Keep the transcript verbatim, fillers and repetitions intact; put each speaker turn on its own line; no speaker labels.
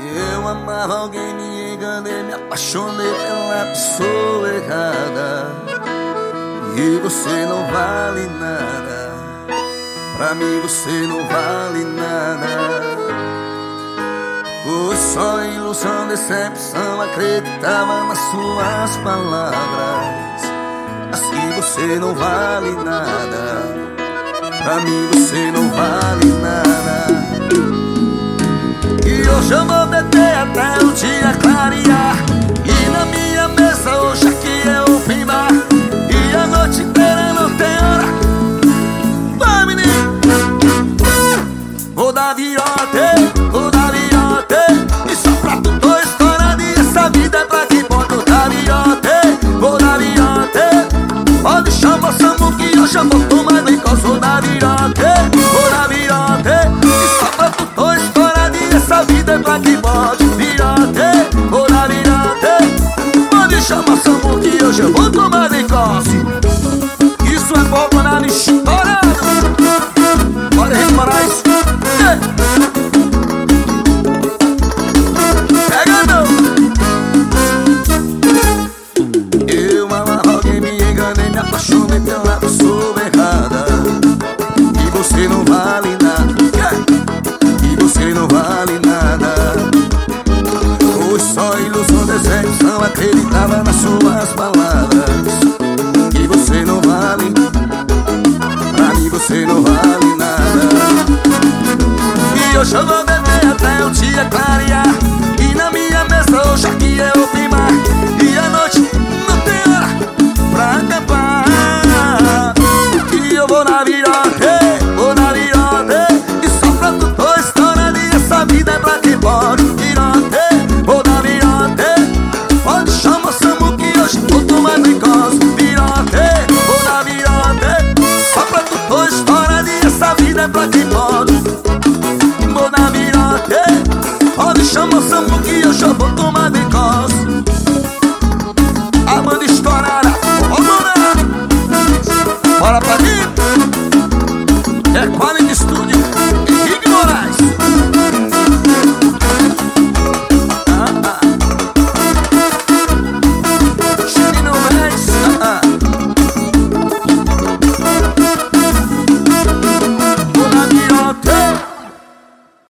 Eu amava alguém, me enganei, me apaixonei pela pessoa errada. E você não vale nada, pra mim você não vale nada. Foi só ilusão, decepção, acreditava nas suas palavras. Assim você não vale nada, pra mim você não vale nada. E hoje eu vou beber até o dia clarear, e na minha mesa hoje aqui é o fim bar, e a noite inteira não tem hora. Vai, menino! Vou dar virote, vou dar virote, e só pra tu tô estourado, e essa vida é pra quem pode. Vou dar virote, vou dar virote, pode chamar Samu que hoje eu vou tomar bem cos. Vou dar virote, vou dar virote, e só pra tu tô estourado, e essa vida é pra quem pode. Virote, vou dar virote, pode chamar Samu que hoje eu vou tomar bem cos. Isso é pouco na lixo estourado. Pode reparar isso. Pega não. Eu amava alguém, me enganei, me apaixonei pela pessoa errada. E você não vale nada, e você não vale nada. Foi só ilusão, decepção, acreditava nas suas palavras. E você não vale, pra mim você não vale nada. E hoje eu vou beber até o dia clarear, e na minha mesa hoje aqui é o fim bar, e a noite não tem hora pra acabar. E eu vou na virote, vou na virote, e só pra tu tô estourado, e essa vida é pra quem pode. Virote, vou na virote, pode chamar Samu que hoje vou tomar bem cos. Virote, vou na virote, só pra tu tô estourado, e essa vida é pra quem pode. Vou na virote, pode chamar Samu que hoje eu vou tomar bem cos.